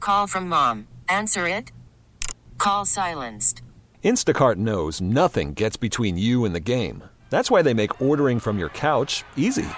call from mom. Answer it. Call silenced. Instacart knows nothing gets between you and the game. That's why they make ordering from your couch easy.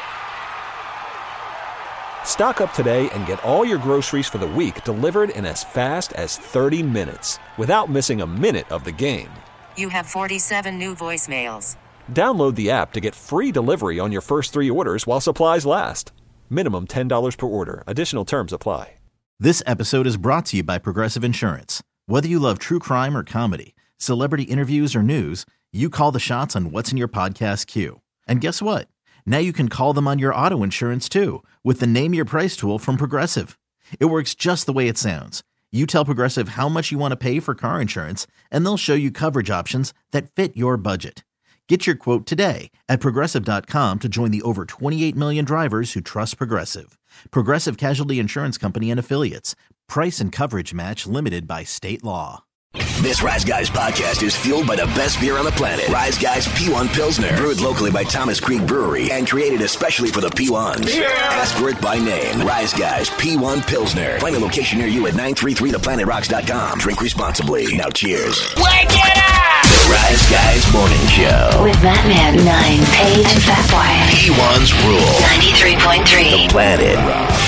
Stock up today and get all your groceries for the week delivered in as fast as 30 minutes without missing a minute of the game. You have 47 new voicemails. Download the app to get free delivery on your first 3 orders while supplies last. Minimum $10 per order. Additional terms apply. This episode is brought to you by Progressive Insurance. Whether you love true crime or comedy, celebrity interviews or news, you call the shots on what's in your podcast queue. And guess what? Now you can call them on your auto insurance too with the Name Your Price tool from Progressive. It works just the way it sounds. You tell Progressive how much you want to pay for car insurance, and they'll show you coverage options that fit your budget. Get your quote today at Progressive.com to join the over 28 million drivers who trust Progressive. Progressive Casualty Insurance Company and Affiliates. Price and coverage match limited by state law. This Rise Guys podcast is fueled by the best beer on the planet. Rise Guys P1 Pilsner. Brewed locally by Thomas Creek Brewery and created especially for the P1s. Yeah. Ask for it by name. Rise Guys P1 Pilsner. Find a location near you at 933theplanetrocks.com. Drink responsibly. Now cheers. Wake it up! The Rise Guys Morning Show. With Batman 9, Paige, and Fat Boy. P1's rule. 93.3. The Planet Rock.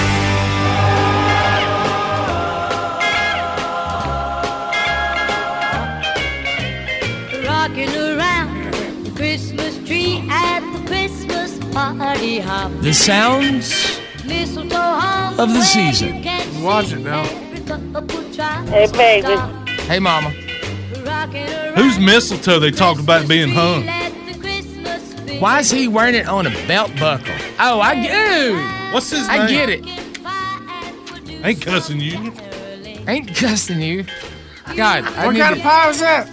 Rocking around the Christmas tree at the Christmas party hop. The sounds of the season. Watch it now. Hey, baby. Hey, mama. Whose mistletoe they talked about being hung? Why is he wearing it on a belt buckle? Oh, I get. What's his name? I get it. Ain't cussing you. Ain't cussing you. God, what kind of pie was that?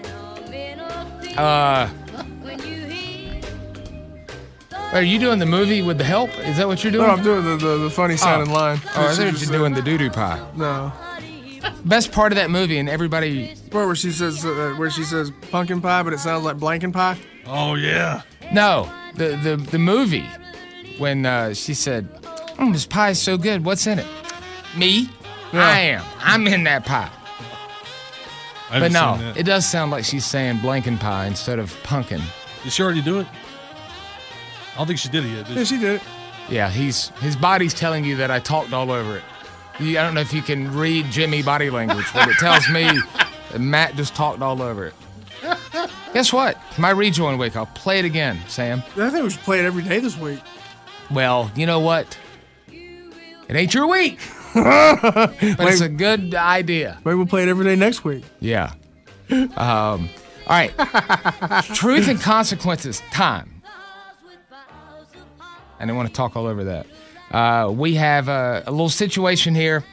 Are you doing the movie with the help? Is that what you're doing? No, I'm doing the funny sounding line. Oh, I thought you were doing the doo-doo pie. No. Best part of that movie, and everybody... Where she says pumpkin pie, but it sounds like blanken pie? Oh, yeah. No, the movie, when she said, this pie is so good, what's in it? Me? Yeah. I am. I'm in that pie. But no, it does sound like she's saying blanken pie instead of pumpkin. Did she already do it? I don't think she did it yet, did she? Yeah, she did it. Yeah, his body's telling you that I talked all over it. I don't know if you can read Jimmy body language, but it tells me that Matt just talked all over it. Guess what? My rejoin week. I'll play it again, Sam. I think we should play it every day this week. Well, you know what? It ain't your week. But it's a good idea. Maybe we'll play it every day next week. Yeah. All right. Truth and consequences time. I didn't want to talk all over that. We have a little situation here.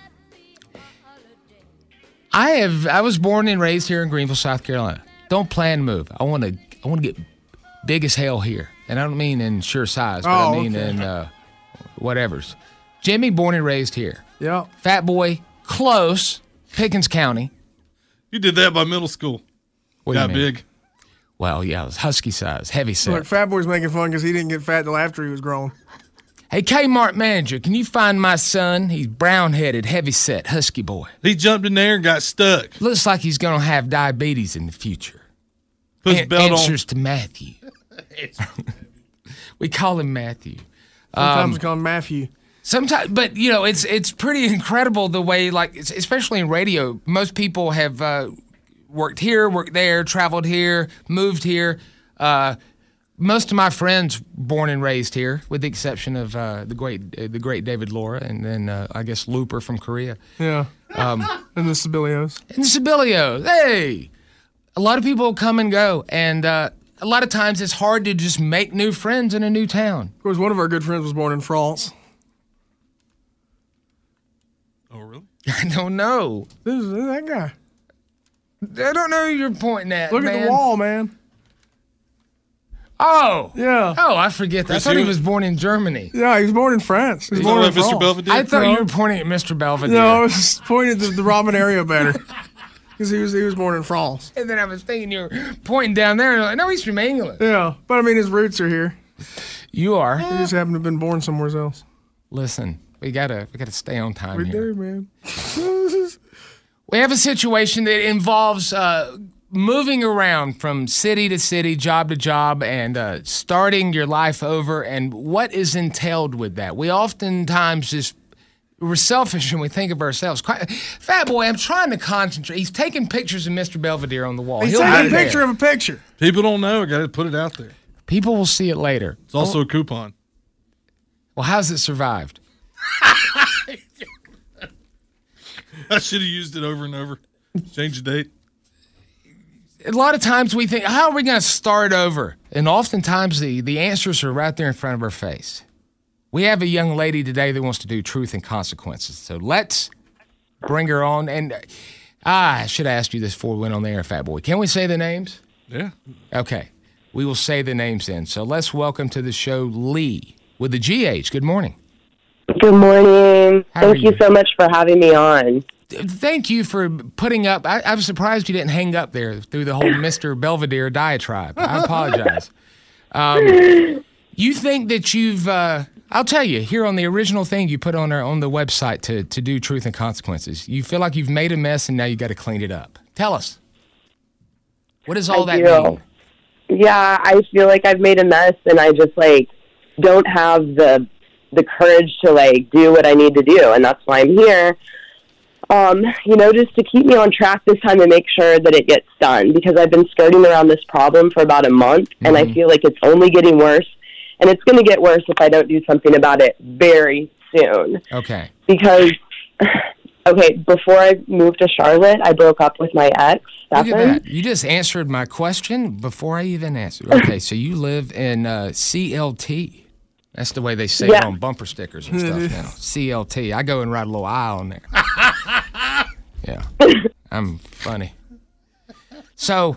I was born and raised here in Greenville, South Carolina. Don't plan to move. I want to get big as hell here, and I don't mean in sure size, but I mean in whatever's. Jimmy, born and raised here. Yeah. Fat Boy, close, Pickens County. You did that by middle school. What Got do you mean? big. Well, yeah, it was husky size, heavy set. Look, Fat Boy's making fun because he didn't get fat till after he was grown. Hey, Kmart manager, can you find my son? He's brown-headed, heavy set, husky boy. He jumped in there and got stuck. Looks like he's going to have diabetes in the future. Put his belt Answers to Matthew. We call him Matthew. Sometimes we call him Matthew. Sometimes, but it's pretty incredible the way, like, especially in radio, most people have worked here, worked there, traveled here, moved here. Most of my friends born and raised here, with the exception of the great David Laura, and then I guess Looper from Korea. Yeah. And the Sibilios. Hey, a lot of people come and go, and a lot of times it's hard to just make new friends in a new town. Of course, one of our good friends was born in France. Oh, really? I don't know. This is that guy. I don't know who you're pointing at, Look man. at the wall, man. Oh. Yeah. Oh, I forget that. I thought he was born in Germany. Yeah, he was born in France. He was born in Mr. Belvedere? I thought you were pointing at Mr. Belvedere. No, I was just pointing at the Robin area better. Because he was born in France. And then I was thinking you were pointing down there, and I'm like, no, he's from England. Yeah, but I mean, his roots are here. You are. He just happened to have been born somewhere else. Listen, we gotta stay on time here. We do, man. We have a situation that involves moving around from city to city, job to job, and starting your life over, and what is entailed with that. We oftentimes we're selfish and we think of ourselves. Fat Boy, I'm trying to concentrate. He's taking pictures of Mr. Belvedere on the wall. He's taking a picture of a picture. People don't know. I got to put it out there. People will see it later. It's also a coupon. Well, how's it survived? I should have used it over and over. Change the date. A lot of times we think, how are we going to start over? And oftentimes the answers are right there in front of our face. We have a young lady today that wants to do Truth and Consequences. So let's bring her on. And I should have asked you this before we went on the air, Fat Boy. Can we say the names? Yeah. Okay. We will say the names then. So let's welcome to the show Lee with the GH. Good morning. Good morning. How are Thank you so much for having me on. Thank you for putting up. I was surprised you didn't hang up there through the whole Mr. Belvedere diatribe. I apologize. You think that you've, I'll tell you, here on the original thing you put on the website to do Truth and Consequences, you feel like you've made a mess and now you got to clean it up. Tell us. What does all that mean? Yeah, I feel like I've made a mess and I just, don't have the courage to, do what I need to do. And that's why I'm here. Just to keep me on track this time and make sure that it gets done, because I've been skirting around this problem for about a month, and I feel like it's only getting worse, and it's going to get worse if I don't do something about it very soon. Okay. Because, before I moved to Charlotte, I broke up with my ex. Look at that. You just answered my question before I even answered. Okay, so you live in CLT. That's the way they say it on bumper stickers and stuff now. CLT. I go and write a little I on there. Yeah, I'm funny. So,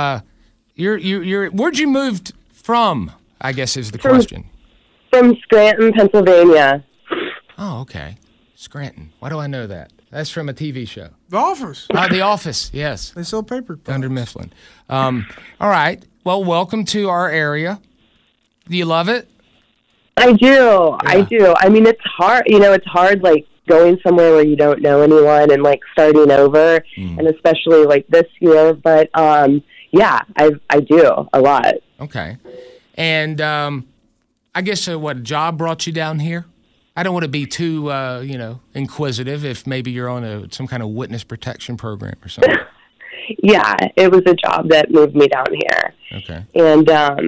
you're where'd you moved from? I guess is the question. From Scranton, Pennsylvania. Oh, okay, Scranton. Why do I know that? That's from a TV show. The Office. The Office. Yes. They sell paper products. Under Mifflin. All right. Well, welcome to our area. Do you love it? I do. Yeah. I do. I mean, it's hard. It's hard, going somewhere where you don't know anyone and, starting over, and especially, this year. But, yeah, I do a lot. Okay. And I guess what, a job brought you down here? I don't want to be too, inquisitive if maybe you're on some kind of witness protection program or something. Yeah, it was a job that moved me down here. Okay. And,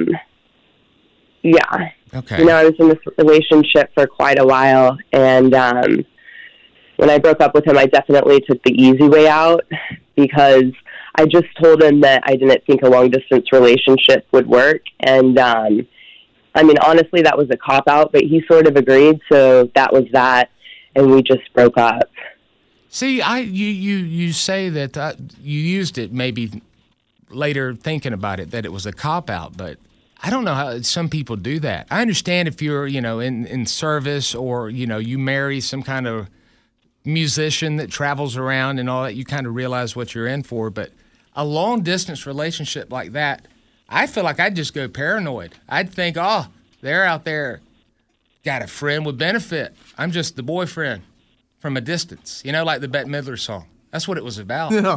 yeah. Okay. I was in this relationship for quite a while, and when I broke up with him, I definitely took the easy way out because I just told him that I didn't think a long-distance relationship would work, and honestly, that was a cop-out, but he sort of agreed, so that was that, and we just broke up. See, you say that you used it maybe later thinking about it, that it was a cop-out, but I don't know how some people do that. I understand if you're, in service or, you marry some kind of musician that travels around and all that, you kind of realize what you're in for, but a long-distance relationship like that, I feel like I'd just go paranoid. I'd think, oh, they're out there, got a friend with benefit. I'm just the boyfriend from a distance, like the Bette Midler song. That's what it was about. Yeah.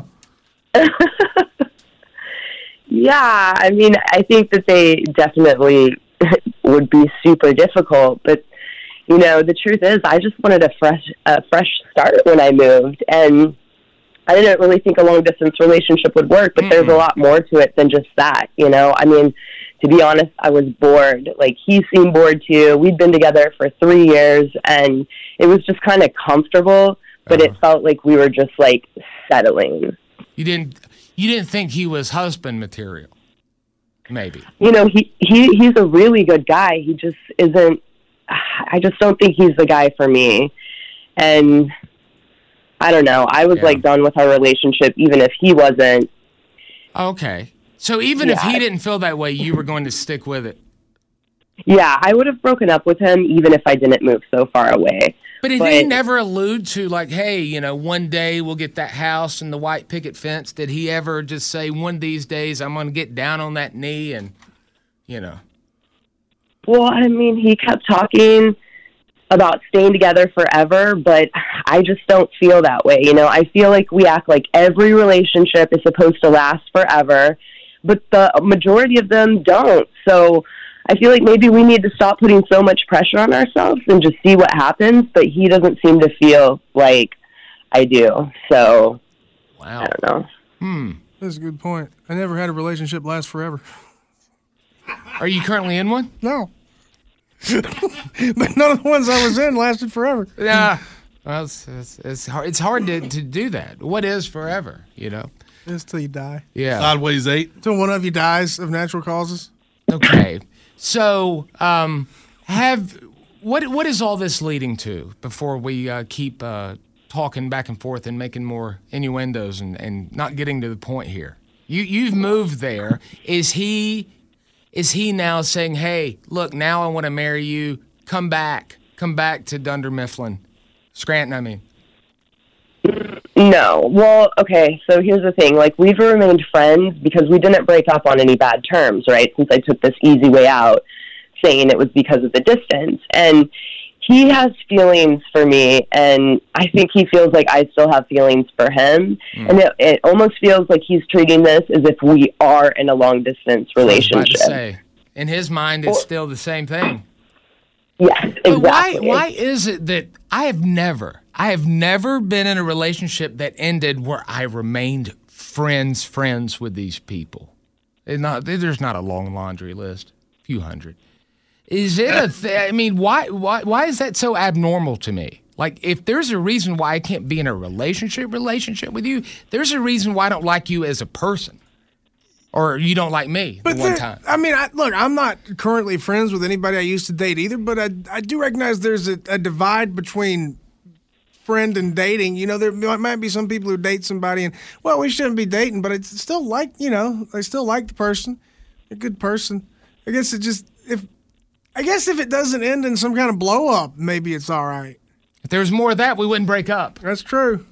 Yeah, I think that they definitely would be super difficult, but, the truth is I just wanted a fresh start when I moved, and I didn't really think a long-distance relationship would work, but there's a lot more to it than just that, To be honest, I was bored. He seemed bored, too. We'd been together for 3 years, and it was just kind of comfortable, but it felt like we were just, settling. You didn't think he was husband material, maybe? He's a really good guy. He just isn't. I just don't think he's the guy for me. And I don't know. I was done with our relationship, even if he wasn't. Okay. So even if he didn't feel that way, you were going to stick with it? Yeah, I would have broken up with him even if I didn't move so far away. But did he never allude to, hey, one day we'll get that house and the white picket fence? Did he ever just say, one of these days I'm going to get down on that knee and, Well, he kept talking about staying together forever, but I just don't feel that way. You know, I feel like we act like every relationship is supposed to last forever, but the majority of them don't. So I feel like maybe we need to stop putting so much pressure on ourselves and just see what happens, but he doesn't seem to feel like I do. So, wow. I don't know. That's a good point. I never had a relationship last forever. Are you currently in one? No. But none of the ones I was in lasted forever. Yeah. Well, it's hard to do that. What is forever, you know? It's till you die. Yeah. Sideways 8. Till one of you dies of natural causes. Okay. So, what is all this leading to before we keep talking back and forth and making more innuendos and not getting to the point here? You've moved there. Is he now saying, hey, look, now I want to marry you. Come back to Dunder Mifflin. Scranton, I mean. No. Well, okay, so here's the thing. Like, we've remained friends because we didn't break up on any bad terms, right? Since I took this easy way out, saying it was because of the distance. And he has feelings for me, and I think he feels like I still have feelings for him. And it almost feels like he's treating this as if we are in a long-distance relationship. I was about to say, in his mind, it's still the same thing. Yes, exactly. But why is it that I have never been in a relationship that ended where I remained friends with these people? There's not a long laundry list, a few hundred. Is it I mean, why is that so abnormal to me? Like, if there's a reason why I can't be in a relationship with you, there's a reason why I don't like you as a person. Or you don't like me one time. I mean, look, I'm not currently friends with anybody I used to date either, but I do recognize there's a divide between friend and dating. You know, there might be some people who date somebody and, well, we shouldn't be dating, but it's still like, you know, I still like the person, a good person. I guess if it doesn't end in some kind of blow up, maybe it's all right. If there was more of that, we wouldn't break up. That's true.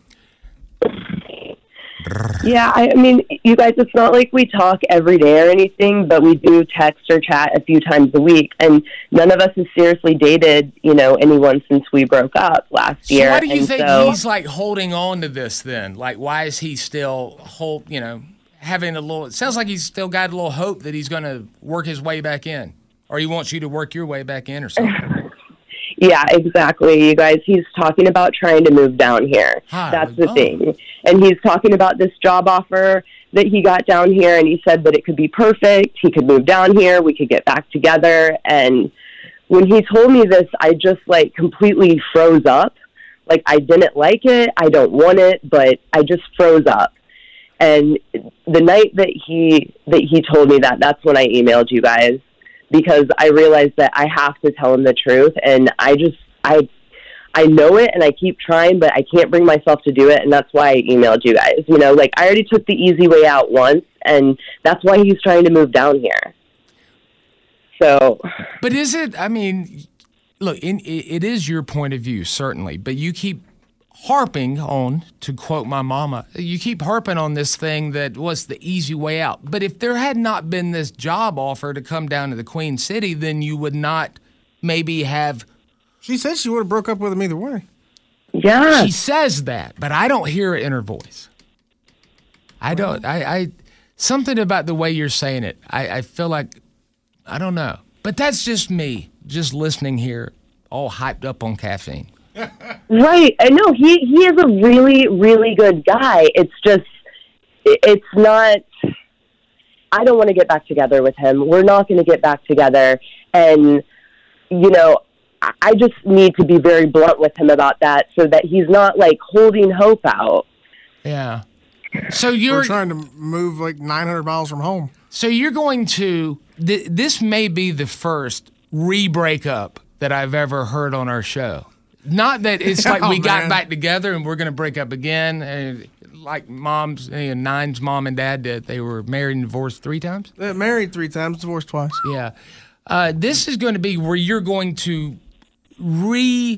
Yeah, I mean, you guys, it's not like we talk every day or anything, but we do text or chat a few times a week, and none of us has seriously dated, you know, anyone since we broke up last year. So why do you think he's, like, holding on to this then? Like, why is he still, having a little, it sounds like he's still got a little hope that he's going to work his way back in, or he wants you to work your way back in or something. Yeah, exactly, you guys. He's talking about trying to move down here. That's the thing. And he's talking about this job offer that he got down here, and he said that it could be perfect. He could move down here. We could get back together. And when he told me this, I just, like, completely froze up. Like, I didn't like it. I don't want it, but I just froze up. And the night that he told me that, that's when I emailed you guys, because I realized that I have to tell him the truth, and I know it, and I keep trying, but I can't bring myself to do it, and that's why I emailed you guys. You know, like, I already took the easy way out once, and that's why he's trying to move down here. So. But is it, I mean, look, it is your point of view, certainly, but you keep harping on, to quote my mama, you keep harping on this thing that was the easy way out. But if there had not been this job offer to come down to the Queen City, then you would not maybe have... She said she would have broke up with him either way. Yeah. She says that, but I don't hear it in her voice. I don't. Something about the way you're saying it, I feel like, I don't know. But that's just me, just listening here, all hyped up on caffeine. Right. I know he is a really, really good guy. It's just, it's not, I don't want to get back together with him. We're not going to get back together. And, you know, I just need to be very blunt with him about that so that he's not, like, holding hope out. Yeah. So we're trying to move like 900 miles from home. So you're going to, this may be the first re-breakup that I've ever heard on our show. Not that it's like we got back together and we're going to break up again, like Nine's mom and dad did. They were married and divorced 3 times? Married 3 times, divorced twice. Yeah. This is going to be where you're going to make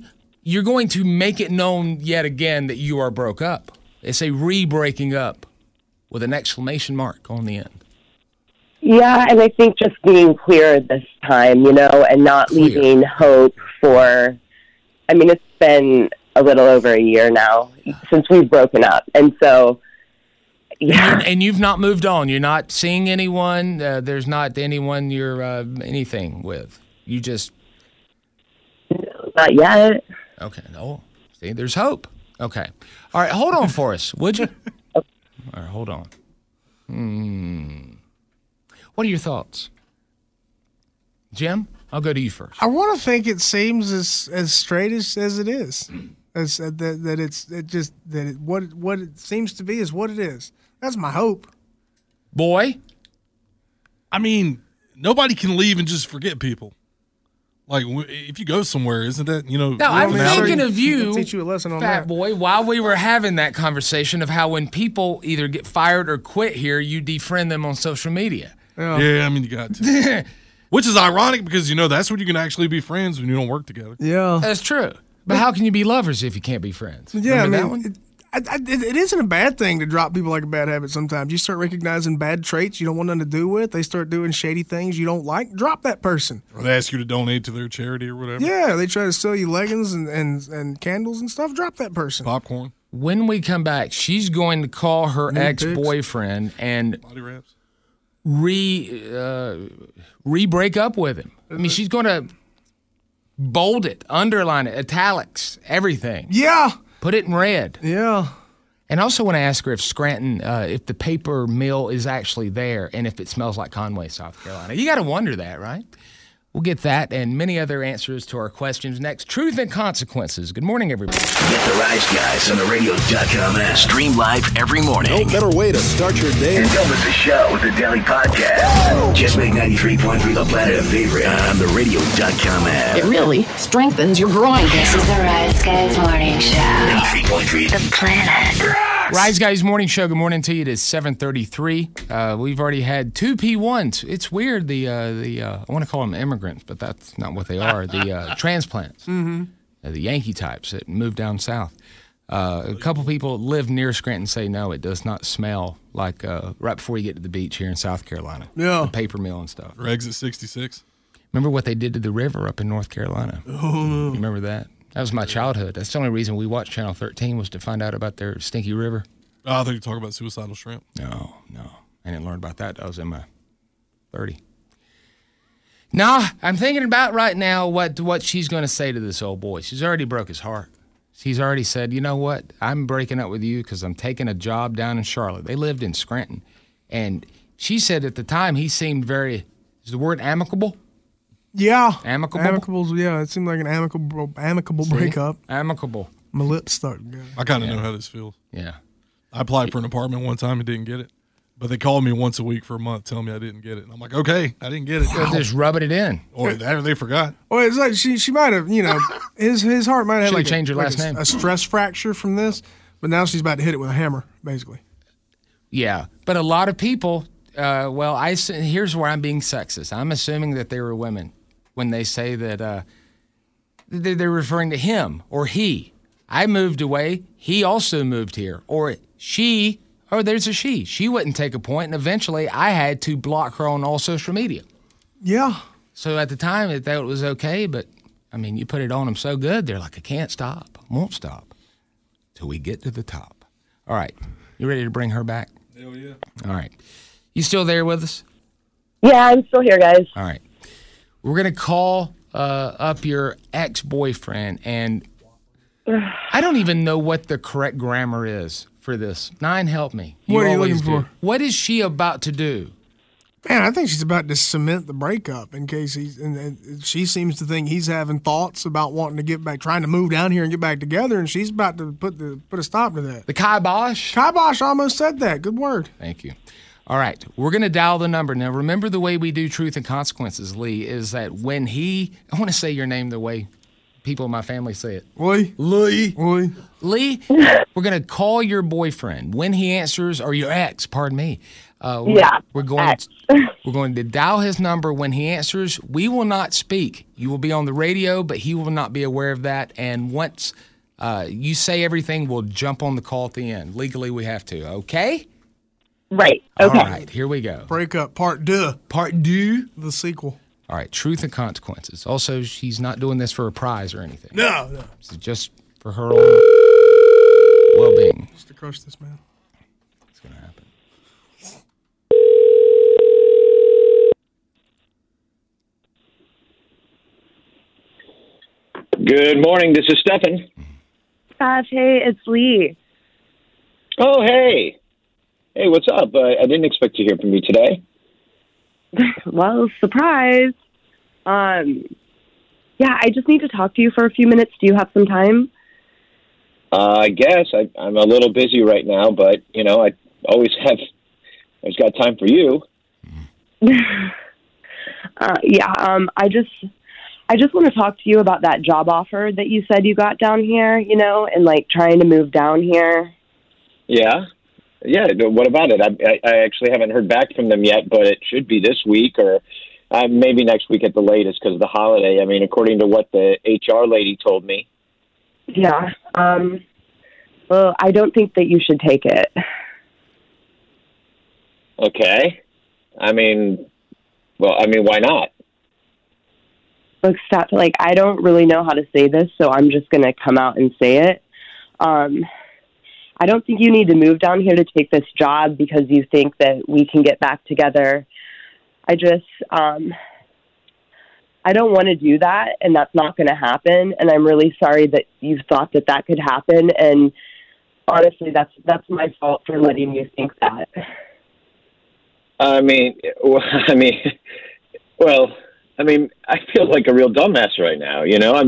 it known yet again that you are broke up. It's a re-breaking up with an exclamation mark on the end. Yeah, and I think just being clear this time, you know, and not leaving hope for I mean, it's been a little over a year now since we've broken up. And so, yeah. And you've not moved on. You're not seeing anyone. There's not anyone you're anything with. You just... Not yet. Okay. No. See, there's hope. Okay. All right. Hold on for us, would you? All right. Hold on. What are your thoughts? Jim, I'll go to you first. I want to think it seems as straight as it is. As that what it seems to be is what it is. That's my hope. Boy, I mean, nobody can leave and just forget people. Like, if you go somewhere, isn't that, No, I'm thinking of you, teach you a lesson on Fat that. Boy, while we were having that conversation of how when people either get fired or quit here, you defriend them on social media. Yeah, I mean, you got to. Which is ironic because, that's when you can actually be friends when you don't work together. Yeah. That's true. But how can you be lovers if you can't be friends? Yeah, Remember I that mean, one? it isn't a bad thing to drop people like a bad habit sometimes. You start recognizing bad traits you don't want nothing to do with. They start doing shady things you don't like. Drop that person. Or they ask you to donate to their charity or whatever. Yeah, they try to sell you leggings and candles and stuff. Drop that person. Popcorn. When we come back, she's going to call her New ex-boyfriend and Body wraps. re-break up with him. I mean, she's going to bold it, underline it, italics, everything. Yeah. Put it in red. Yeah. And I also want to ask her if Scranton, if the paper mill is actually there and if it smells like Conway, South Carolina. You got to wonder that, right? We'll get that and many other answers to our questions next. Truth and Consequences. Good morning, everybody. Get the Rise Guys on the radio.com app. Stream live every morning. No better way to start your day. And don't miss the show with the Daily Podcast. Just make 93.3 The Planet a favorite on the radio.com app. It really strengthens your groin. This is the Rise Guys Morning Show. 93.3 The Planet. Rise Guys Morning Show. Good morning to you. It is 7:33. We've already had 2 P1s. It's weird. I want to call them immigrants, but that's not what they are. The transplants. Mm-hmm. The Yankee types that moved down south. A couple people live near Scranton say no, it does not smell like right before you get to the beach here in South Carolina. Yeah. The paper mill and stuff. Or exit 66. Remember what they did to the river up in North Carolina? Oh, no. You remember that? That was my childhood. That's the only reason we watched Channel 13 was to find out about their stinky river. Oh, I thought you were talking about suicidal shrimp. No. I didn't learn about that. I was in my 30. No, I'm thinking about right now what she's going to say to this old boy. She's already broke his heart. She's already said, you know what? I'm breaking up with you because I'm taking a job down in Charlotte. They lived in Scranton. And she said at the time he seemed very, is the word amicable? Yeah. Amicable? Amicable's, yeah. It seemed like an amicable breakup. Amicable. My lips stuck together. I kind of know how this feels. Yeah. I applied for an apartment one time and didn't get it. But they called me once a week for a month telling me I didn't get it. And I'm like, okay, I didn't get it. Wow. Just rubbing it in. Or they forgot. Well, it's like she might have, his heart might have Should've like changed her last name. A stress fracture from this, but now she's about to hit it with a hammer, basically. Yeah. But a lot of people, here's where I'm being sexist. I'm assuming that they were women when they say that they're referring to him or he. I moved away. He also moved here. Or she, or there's a she. She wouldn't take a point, and eventually I had to block her on all social media. Yeah. So at the time, they thought it was okay, but, I mean, you put it on them so good, they're like, I can't stop. I won't stop till we get to the top. All right. You ready to bring her back? Hell yeah. All right. You still there with us? Yeah, I'm still here, guys. All right. We're going to call up your ex-boyfriend, and I don't even know what the correct grammar is for this. Nine, help me. What are you always looking do. for? What is she about to do? Man, I think she's about to cement the breakup in case and she seems to think he's having thoughts about wanting to get back, trying to move down here and get back together, and she's about to put a stop to that. The kibosh? Kibosh almost said that. Good word. Thank you. All right, we're going to dial the number. Now, remember the way we do Truth and Consequences, Lee, is that when I want to say your name the way people in my family say it. Lee. Lee, we're going to call your boyfriend. When he answers, or your ex, pardon me. We're going to dial his number. When he answers, we will not speak. You will be on the radio, but he will not be aware of that. And once you say everything, we'll jump on the call at the end. Legally, we have to, okay? Right. Okay. All right, here we go. Breakup part 2. Part 2? The sequel. All right, truth and consequences. Also, she's not doing this for a prize or anything. No. This is just for her own well-being. Just to crush this man. It's going to happen. Good morning. This is Stefan. Hey, it's Lee. Oh, hey. Hey, what's up? I didn't expect to hear from you today. Well, surprise. Yeah, I just need to talk to you for a few minutes. Do you have some time? I guess. I'm a little busy right now, but, I always got time for you. I just want to talk to you about that job offer that you said you got down here, and like trying to move down here. Yeah. Yeah. What about it? I actually haven't heard back from them yet, but it should be this week or maybe next week at the latest because of the holiday. I mean, according to what the HR lady told me. Yeah. Well, I don't think that you should take it. Okay. I mean, why not? Look, stop. Like, I don't really know how to say this, so I'm just going to come out and say it. I don't think you need to move down here to take this job because you think that we can get back together. I don't want to do that, and that's not going to happen. And I'm really sorry that you thought that could happen. And honestly, that's my fault for letting you think that. I feel like a real dumbass right now.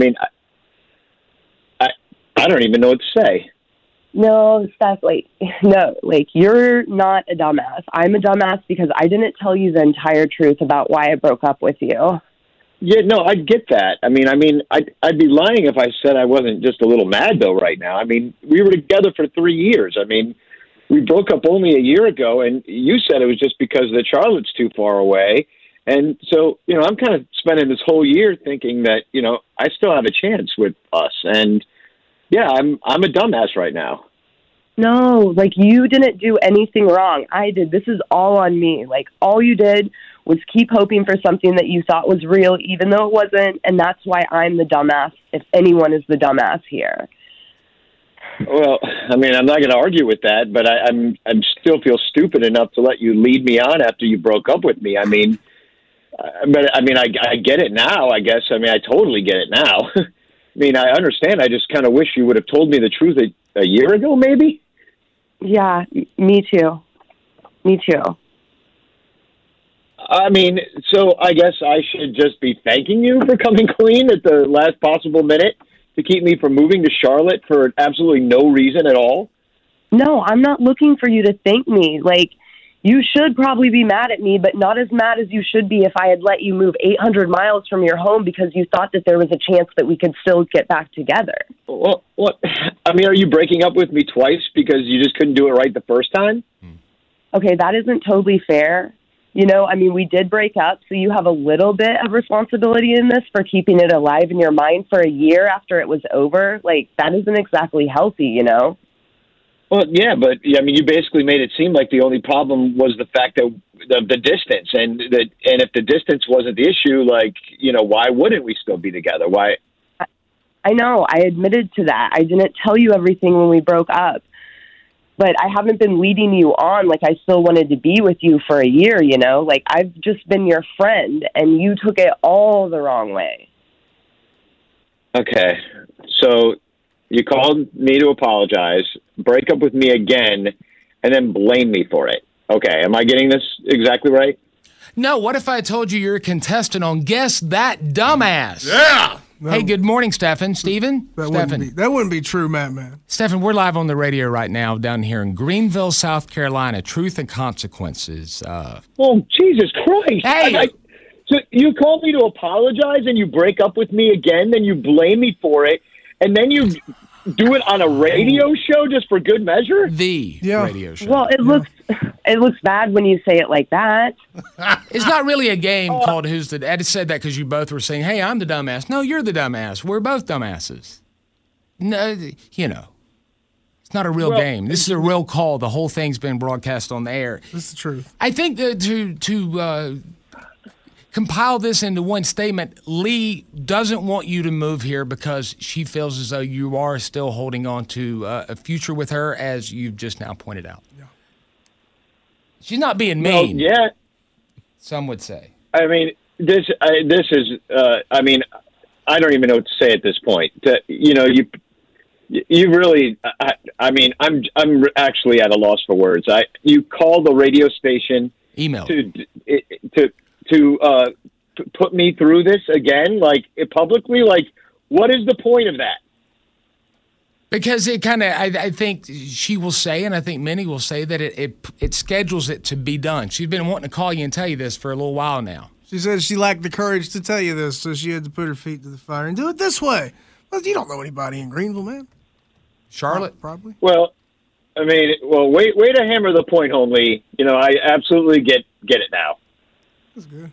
I don't even know what to say. No, Steph, you're not a dumbass. I'm a dumbass because I didn't tell you the entire truth about why I broke up with you. Yeah, no, I get that. I'd be lying if I said I wasn't just a little mad, though, right now. We were together for 3 years. We broke up only a year ago, and you said it was just because the Charlotte's too far away. And so, I'm kind of spending this whole year thinking that, I still have a chance with us. And, yeah, I'm a dumbass right now. No, you didn't do anything wrong. I did. This is all on me. All you did was keep hoping for something that you thought was real, even though it wasn't. And that's why I'm the dumbass, if anyone is the dumbass here. Well, I'm not going to argue with that, but I still feel stupid enough to let you lead me on after you broke up with me. I get it now, I guess. I totally get it now. I understand. I just kind of wish you would have told me the truth a year ago, maybe. Yeah, me too. So I guess I should just be thanking you for coming clean at the last possible minute to keep me from moving to Charlotte for absolutely no reason at all? No, I'm not looking for you to thank me. You should probably be mad at me, but not as mad as you should be if I had let you move 800 miles from your home because you thought that there was a chance that we could still get back together. Well, what? Are you breaking up with me twice because you just couldn't do it right the first time? Okay, that isn't totally fair. We did break up, so you have a little bit of responsibility in this for keeping it alive in your mind for a year after it was over. That isn't exactly healthy, Well, yeah, but you basically made it seem like the only problem was the fact that the distance, and if the distance wasn't the issue, why wouldn't we still be together? Why? I know. I admitted to that. I didn't tell you everything when we broke up, but I haven't been leading you on. I still wanted to be with you for a year. I've just been your friend, and you took it all the wrong way. Okay, so you called me to apologize, break up with me again, and then blame me for it. Okay, am I getting this exactly right? No, what if I told you you're a contestant on Guess That Dumbass? Yeah! Hey, good morning, Stefan. Steven? That wouldn't be true, man. Stefan, we're live on the radio right now down here in Greenville, South Carolina. Truth and consequences. Oh, Jesus Christ. Hey! So you called me to apologize and you break up with me again, then you blame me for it, and then you do it on a radio show just for good measure? Radio show. Well, it looks bad when you say it like that. It's not really a game called Who's the... I just said that because you both were saying, hey, I'm the dumbass. No, you're the dumbass. We're both dumbasses. No, it's not a real game. This is a real call. The whole thing's been broadcast on the air. This is the truth. I think that because compile this into one statement. Lee doesn't want you to move here because she feels as though you are still holding on to a future with her, as you've just now pointed out. Yeah. She's not being mean. Well, yeah. Some would say. I mean, this is. I mean, I don't even know what to say at this point. You really. I mean, I'm actually at a loss for words. You call the radio station. Email to put me through this again, like publicly. Like, what is the point of that? Because it kind of, I think she will say, and I think many will say that it schedules it to be done. She's been wanting to call you and tell you this for a little while now. She says she lacked the courage to tell you this, so she had to put her feet to the fire and do it this way. Well, you don't know anybody in Greenville, man. Charlotte, probably. Well, I mean, way to hammer the point home, Lee. I absolutely get it now. That's good.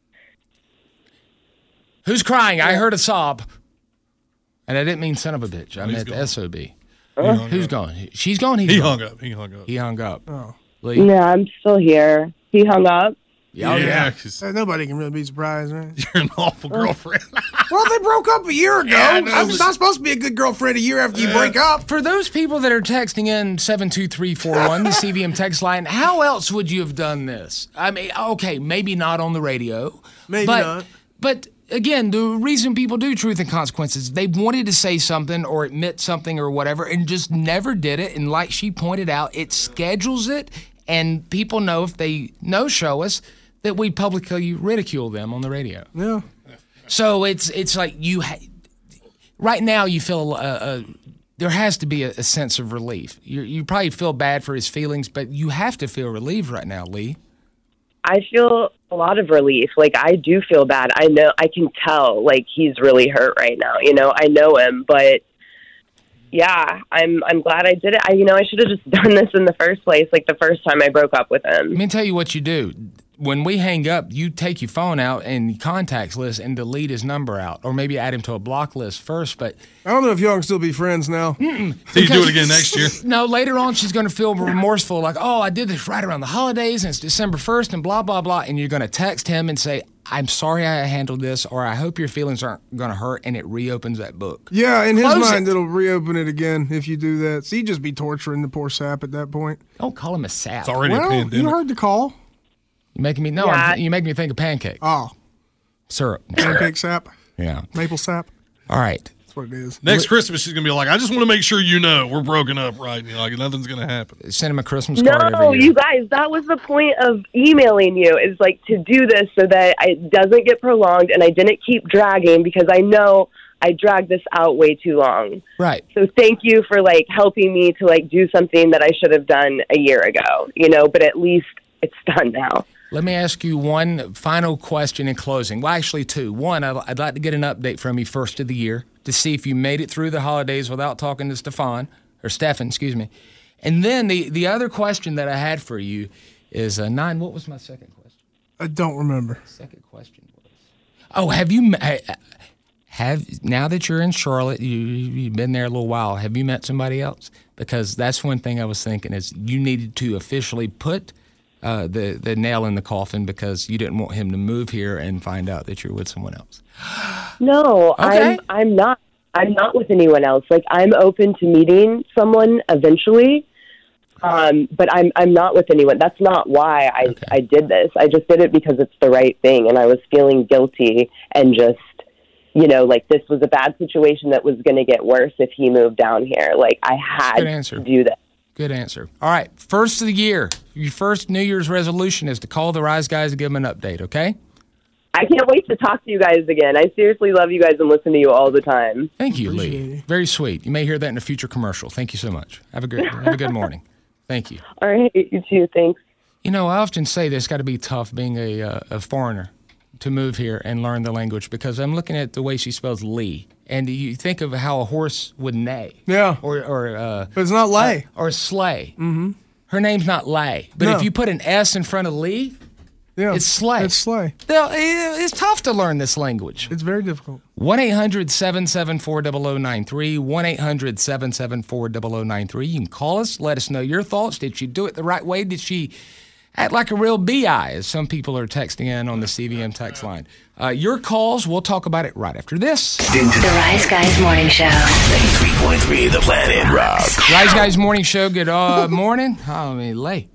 Who's crying? I heard a sob. And I didn't mean son of a bitch. I meant the SOB. Who's gone? She's gone? He hung up. He hung up. Oh. Lee? Yeah, I'm still here. He hung up. Yeah. Nobody can really be surprised, right? You're an awful girlfriend. Well, they broke up a year ago. Yeah, I'm not supposed to be a good girlfriend a year after you break up. For those people that are texting in 72341, the CVM text line, how else would you have done this? I mean, okay, maybe not on the radio. Maybe not. But again, the reason people do Truth and Consequences, they wanted to say something or admit something or whatever and just never did it. And like she pointed out, it schedules it, and people know if they no-show us that we publicly ridicule them on the radio. Yeah. So it's like right now you feel there has to be a sense of relief. You probably feel bad for his feelings, but you have to feel relieved right now, Lee. I feel a lot of relief. Like, I do feel bad. I can tell, like, he's really hurt right now. I know him, but yeah, I'm glad I did it. I should have just done this in the first place, like the first time I broke up with him. Let me tell you what you do. When we hang up, you take your phone out and contacts list and delete his number out, or maybe add him to a block list first. But I don't know if y'all can still be friends now. So you do it again next year? No, later on she's going to feel remorseful, like, oh, I did this right around the holidays and it's December 1st and blah, blah, blah. And you're going to text him and say, I'm sorry I handled this, or I hope your feelings aren't going to hurt, and it reopens that book. Yeah, in his mind, it'll reopen it again if you do that. So you'd just be torturing the poor sap at that point. Don't call him a sap. It's already a pandemic. You heard the call. You making me you make me think of pancake. Oh, syrup. Pancake sap. Yeah, maple sap. All right, that's what it is. Next Christmas, she's gonna be like, I just want to make sure we're broken up, right? Like nothing's gonna happen. Send him a Christmas card every year. No, you guys, that was the point of emailing you, is like to do this so that it doesn't get prolonged and I didn't keep dragging, because I know I dragged this out way too long. Right. So thank you for helping me to do something that I should have done a year ago, but at least it's done now. Let me ask you one final question in closing. Well, actually two. One, I'd like to get an update from you first of the year to see if you made it through the holidays without talking to Stefan. And then the other question that I had for you is, Nine, what was my second question? I don't remember. Second question was, now that you're in Charlotte, you've been there a little while, have you met somebody else? Because that's one thing I was thinking is you needed to officially put the nail in the coffin, because you didn't want him to move here and find out that you're with someone else. No, okay. I'm not with anyone else. Like, I'm open to meeting someone eventually, but I'm not with anyone. That's not why I did this. I just did it because it's the right thing, and I was feeling guilty and just, this was a bad situation that was going to get worse if he moved down here. Like, I had to do that. Good answer. All right, first of the year, your first New Year's resolution is to call the Rise Guys and give them an update, okay? I can't wait to talk to you guys again. I seriously love you guys and listen to you all the time. Thank you, Lee. Very sweet. You may hear that in a future commercial. Thank you so much. Have a good morning. Thank you. All right, you too. Thanks. I often say that it's got to be tough being a foreigner to move here and learn the language, because I'm looking at the way she spells Lee. And you think of how a horse would neigh. Yeah. But it's not lay. Or sleigh. Mm-hmm. Her name's not Lay. But if you put an S in front of Lee, it's sleigh. It's sleigh. It's tough to learn this language. It's very difficult. 1-800-774-0093. 1-800-774-0093. You can call us. Let us know your thoughts. Did she do it the right way? Did she Act like a real BI, as some people are texting in on the CVM text line. Your calls, we'll talk about it right after this. The Rise Guys Morning Show. 93.3 The Planet Rock. Rise Guys Morning Show, good morning. I mean, late.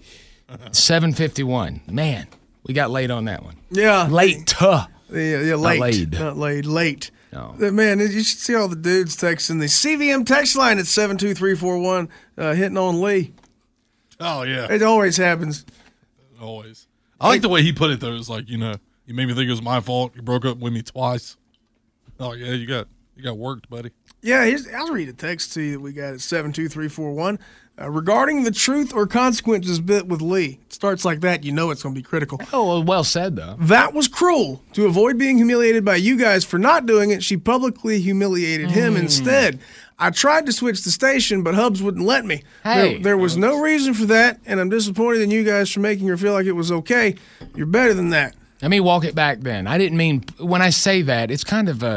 7:51. Man, we got late on that one. Yeah. Late. Yeah, late. Not laid. Late. No. Man, you should see all the dudes texting the CVM text line at 72341 hitting on Lee. Oh, yeah. It always happens. Always. I like the way he put it, though. It's like, you made me think it was my fault. You broke up with me twice. Oh, yeah, you got worked, buddy. Yeah, I'll read a text to you that we got at 72341. Regarding the truth or consequences bit with Lee. It starts like that, it's going to be critical. Oh, well said, though. That was cruel. To avoid being humiliated by you guys for not doing it, she publicly humiliated him instead. I tried to switch the station, but Hubs wouldn't let me. Hey. There was no reason for that, and I'm disappointed in you guys for making her feel like it was okay. You're better than that. Let me walk it back then. I didn't mean, when I say that, it's kind of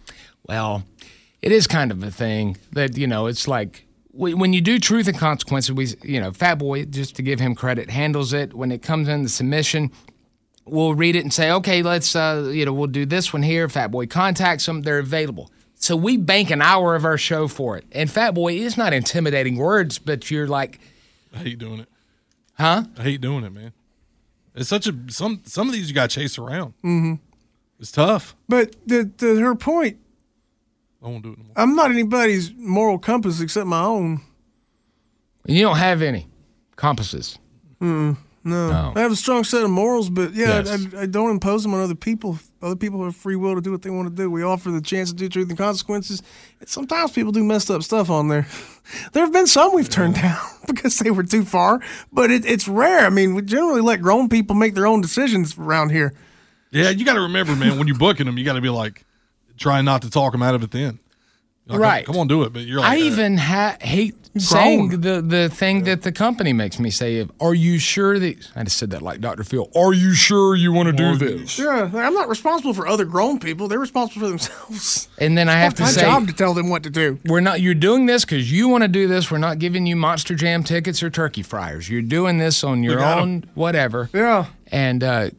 it is kind of a thing that, it's like, when you do truth and consequences, Fat Boy, just to give him credit, handles it. When it comes in the submission, we'll read it and say, okay, let's, we'll do this one here. Fat Boy contacts them. They're available. So we bank an hour of our show for it. And Fat Boy is not intimidating words, but you're like... I hate doing it. Huh? I hate doing it, man. It's such some of these you got to chase around. Mm-hmm. It's tough. But to her point, I won't do it anymore. I'm not anybody's moral compass except my own. You don't have any compasses. No. I have a strong set of morals, but Yes. I don't impose them on other people. Other people have free will to do what they want to do. We offer the chance to do truth and consequences. And sometimes people do messed up stuff on there. There have been some we've turned down because they were too far, but it's rare. I mean, we generally let grown people make their own decisions around here. Yeah, you got to remember, man, when you're booking them, you got to be like, trying not to talk them out of it then. Like, right. Come on, do it. But you're like, I even hate saying the thing that the company makes me say, are you sure that... I just said that like Dr. Phil. Are you sure you want to do this? Yeah, I'm not responsible for other grown people. They're responsible for themselves. And then I have to say... my job to tell them what to do. You're doing this because you want to do this. We're not giving you Monster Jam tickets or turkey fryers. You're doing this on your own whatever. Yeah. And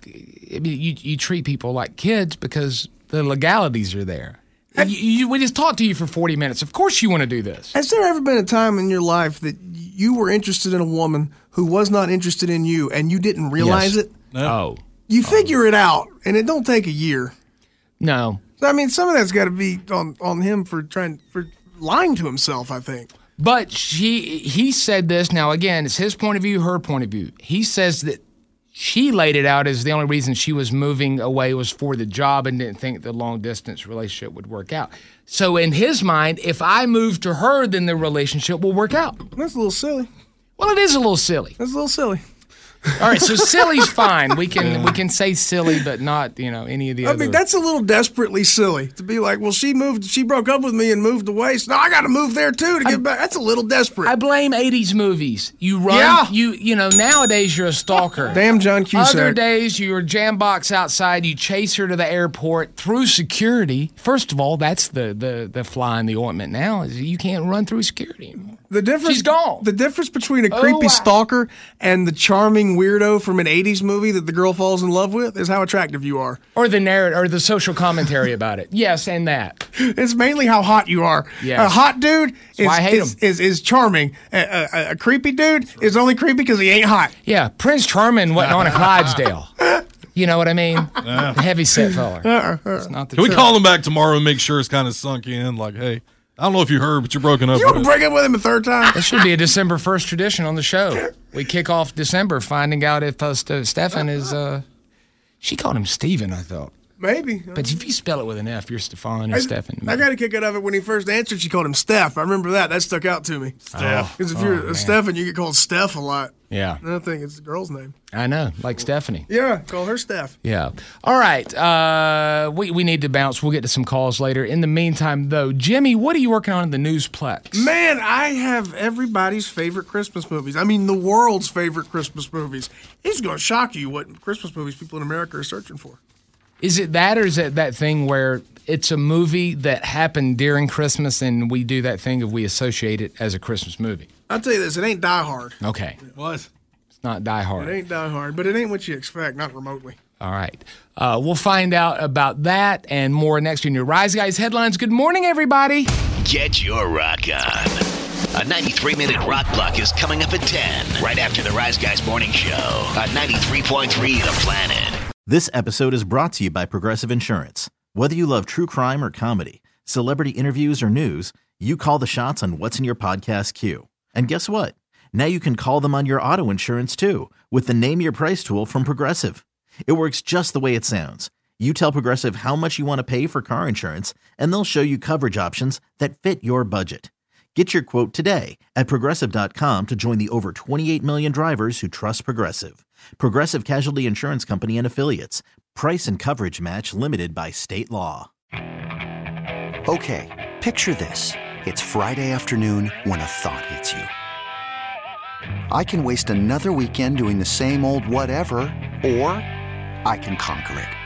you treat people like kids because the legalities are there. We just talked to you for 40 minutes. Of course you want to do this. Has there ever been a time in your life that you were interested in a woman who was not interested in you and you didn't realize it? No. Oh. You figure it out, and it don't take a year. No. I mean, some of that's got to be on him for lying to himself, I think. But he said this. Now, again, it's his point of view, her point of view. He says that she laid it out as the only reason she was moving away was for the job and didn't think the long-distance relationship would work out. So in his mind, if I move to her, then the relationship will work out. That's a little silly. Well, it is a little silly. That's a little silly. All right, so silly's fine. We can say silly, but not any of the other. I mean, that's a little desperately silly to be like, well, she broke up with me and moved away, so now I got to move there too to get back. That's a little desperate. I blame 80s movies. You run, nowadays you're a stalker. Damn John Cusack. Other days you're Jambox outside, you chase her to the airport through security. First of all, that's the fly in the ointment now, is you can't run through security anymore. She's gone. The difference between a creepy stalker and the charming weirdo from an 80s movie that the girl falls in love with is how attractive you are. Or the narrative, or the social commentary about it. Yes, and that. It's mainly how hot you are. Yes. A hot dude is charming. A creepy dude is only creepy because he ain't hot. Yeah, Prince Charming wasn't on a Clydesdale. You know what I mean? Heavy set fella. It's not the Can we truth. call him back tomorrow and make sure it's kind of sunk in? Like, hey, I don't know if you heard, but you're broken up. You want to break up with him a third time? That should be a December 1st tradition on the show. We kick off December finding out if Stefan is... she called him Steven, I thought. Maybe. But if you spell it with an F, you're Stefan or Stefan. I got a kick out of it when he first answered. She called him Steph. I remember that. That stuck out to me. Steph. Because if you're a Stefan, you get called Steph a lot. Yeah. I think it's the girl's name. I know, like Stephanie. Yeah, call her Steph. Yeah. All right. We need to bounce. We'll get to some calls later. In the meantime, though, Jimmy, what are you working on in the Newsplex? Man, I have everybody's favorite Christmas movies. I mean, the world's favorite Christmas movies. It's going to shock you what Christmas movies people in America are searching for. Is it that, or is it that thing where it's a movie that happened during Christmas and we do that thing of we associate it as a Christmas movie? I'll tell you this, it ain't Die Hard. Okay. What? Not Die Hard. It ain't Die Hard, but it ain't what you expect, not remotely. All right. We'll find out about that and more next in your Rise Guys headlines. Good morning, everybody. Get your rock on. A 93-minute rock block is coming up at 10, right after the Rise Guys Morning Show on 93.3 The Planet. This episode is brought to you by Progressive Insurance. Whether you love true crime or comedy, celebrity interviews or news, you call the shots on what's in your podcast queue. And guess what? Now you can call them on your auto insurance too with the Name Your Price tool from Progressive. It works just the way it sounds. You tell Progressive how much you want to pay for car insurance, and they'll show you coverage options that fit your budget. Get your quote today at Progressive.com to join the over 28 million drivers who trust Progressive. Progressive Casualty Insurance Company and Affiliates. Price and coverage match limited by state law. Okay, picture this. It's Friday afternoon when a thought hits you. I can waste another weekend doing the same old whatever, or I can conquer it.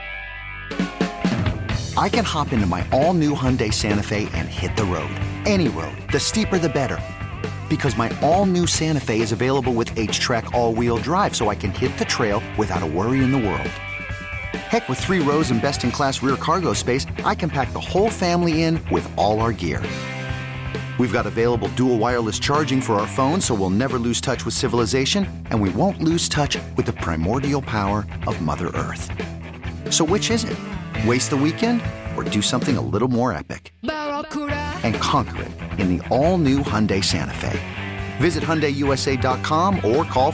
I can hop into my all-new Hyundai Santa Fe and hit the road. Any road. The steeper, the better. Because my all-new Santa Fe is available with H-Track all-wheel drive, so I can hit the trail without a worry in the world. Heck, with 3 rows and best-in-class rear cargo space, I can pack the whole family in with all our gear. We've got available dual wireless charging for our phones, so we'll never lose touch with civilization, and we won't lose touch with the primordial power of Mother Earth. So which is it? Waste the weekend or do something a little more epic? And conquer it in the all-new Hyundai Santa Fe. Visit HyundaiUSA.com or call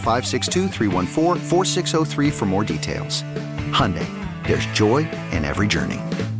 562-314-4603 for more details. Hyundai, there's joy in every journey.